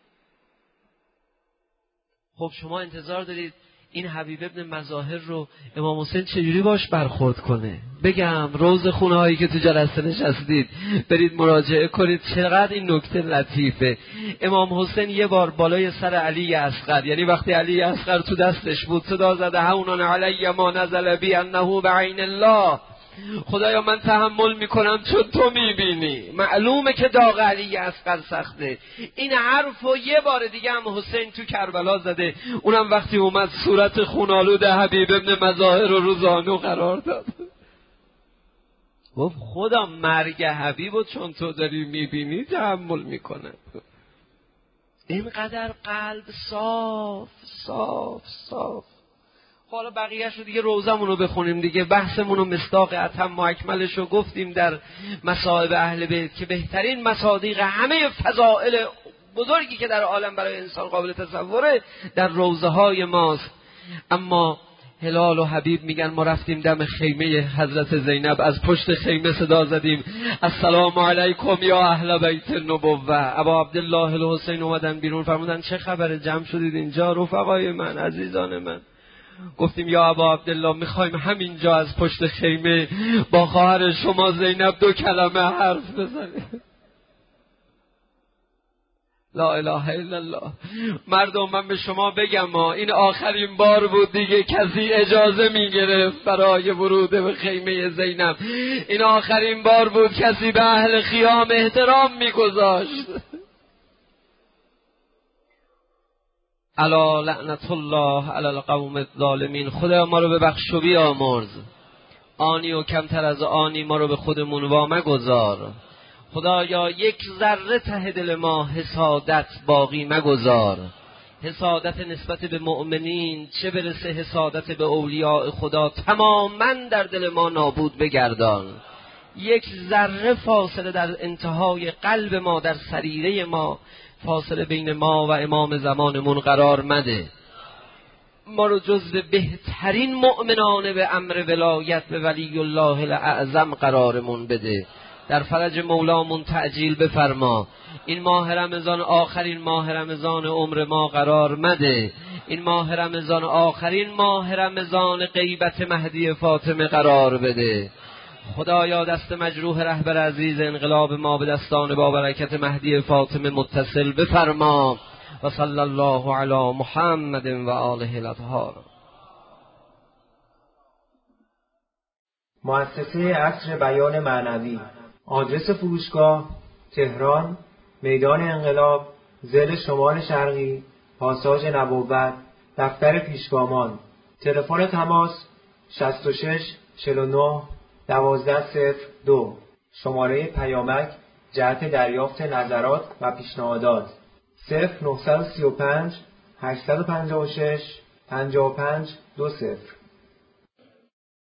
خب شما انتظار دارید این حبیب ابن مظاهر رو امام حسین چجوری باش برخورد کنه؟ بگم روز خونه هایی که تو جلسه نشستید برید مراجعه کنید، چقدر این نکته لطیفه. امام حسین یه بار بالای سر علی اصغر، یعنی وقتی علی اصغر تو دستش بود، صدا زده هونان علی ما نزل بی انه بعین الله، خدایا من تحمل میکنم چون تو میبینی. معلومه که داغ علی اصغر سخته. این حرفو یه بار دیگه هم حسین تو کربلا زده، اونم وقتی اومد صورت خونالود حبیب ابن مظاهر رو رو زانو قرار داد. گفت خدا مرگ حبیبو چون تو داری میبینی تحمل میکنه. اینقدر قلب صاف صاف صاف. حالا بقیه‌شو دیگه روزمون رو بخونیم دیگه، بحثمون رو مصداق اتم و اکملش رو گفتیم در مصائب اهل بیت که بهترین مصادیق همه فضائل بزرگی که در عالم برای انسان قابل تصوره در روضه های ماست. اما هلال و حبیب میگن ما رفتیم دم خیمه حضرت زینب، از پشت خیمه صدا زدیم السلام علیکم یا اهل بیت النبوه. ابا عبدالله الحسین اومدن بیرون، فرمودن چه خبره، جمع شدید اینجا رفقای من، عزیزان من؟ گفتیم یا ابا عبدالله میخوایم همینجا از پشت خیمه با خواهر شما زینب دو کلمه حرف بزنیم. لا اله الا الله. مردم من به شما بگم ما این آخرین بار بود دیگه کسی اجازه میگرفت برای ورود به خیمه زینب، این آخرین بار بود کسی به اهل خیام احترام میگذاشت. الا لعنت الله علی القوم الظالمین. خدا ما رو ببخش و بیامرز، آنی و کمتر از آنی ما رو به خودمون وامگذار. خدایا یک ذره ته دل ما حسادت باقی مگذار، حسادت نسبت به مؤمنین، چه برسه حسادت به اولیاء خدا، تماما در دل ما نابود بگردان. یک ذره فاصله در انتهای قلب ما، در سریره ما فاصله بین ما و امام زمانمون قرار مده. ما رو جزو بهترین مؤمنان به امر ولایت به ولی الله الاعظم قرارمون بده. در فرج مولامون تعجیل بفرما. این ماه رمضان آخرین ماه رمضان عمر ما قرار مده. این ماه رمضان آخرین ماه رمضان غیبت مهدی فاطمه قرار بده. خدایا دست مجروح رهبر عزیز انقلاب ما به دستان با برکت مهدی فاطمه متصل بفرما. و صلی الله علی محمد و آله الاطهار. مؤسسه عصر بیان معنوی. آدرس فروشگاه تهران، میدان انقلاب، ضلع شمال شرقی، پاساژ نبوت، دفتر پیشگامان. تلفن تماس شصت و شش چهل و نه دوازده صفر دو. شماره پیامک جهت دریافت نظرات و پیشنهادات صفر نه سه پنج هشت پنج شش پنج پنج دو صفر.